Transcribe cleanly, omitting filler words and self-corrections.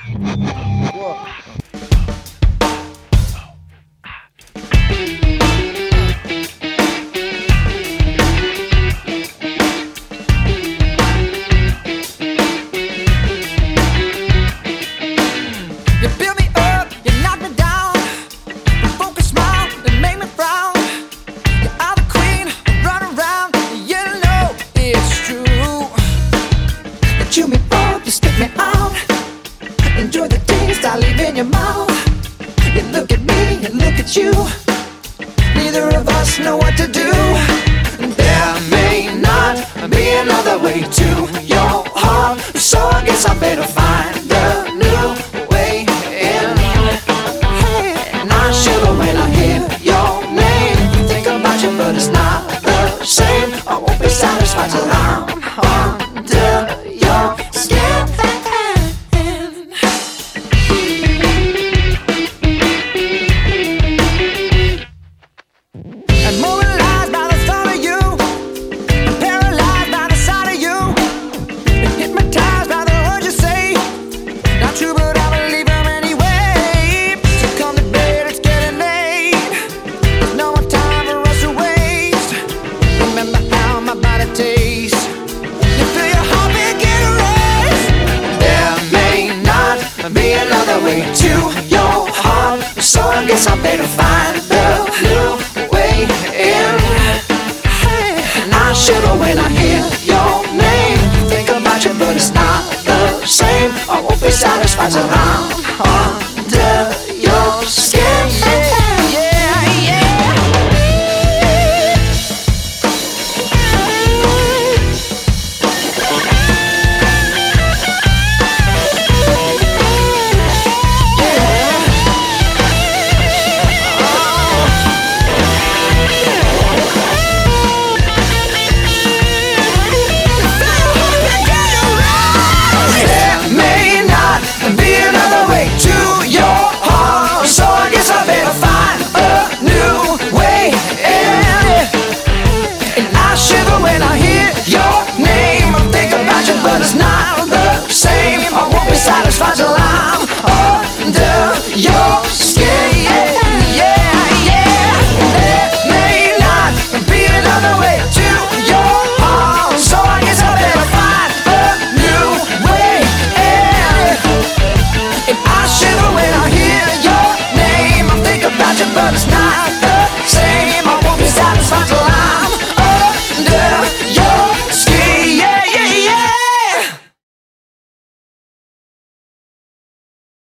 You build me up, you knock me down. You focus smile and make me frown. You are the queen, run around. You know it's true. You chew me up, you spit me out. Enjoy the taste I leave in your mouth. You look at me and look at you. Neither of us know what to do. There may not be another way to your heart, so I guess I better find a new way in. And I shiver when I hear your name. Think about you, but it's not the same. I won't be satisfied till I'm under your skin. And moralized by the thought of you, and paralyzed by the sight of you, and hypnotized by the words you say. Not true, but I believe them anyway. So come to bed, it's getting late. There's no more time for us to waste. Remember how my body tastes. You feel your heartbeat get erased. There may not be another way to your heart, so I guess I better find the new way in. And I shiver when I hear your name. Think about you, but it's not the same. I won't be satisfied till I'm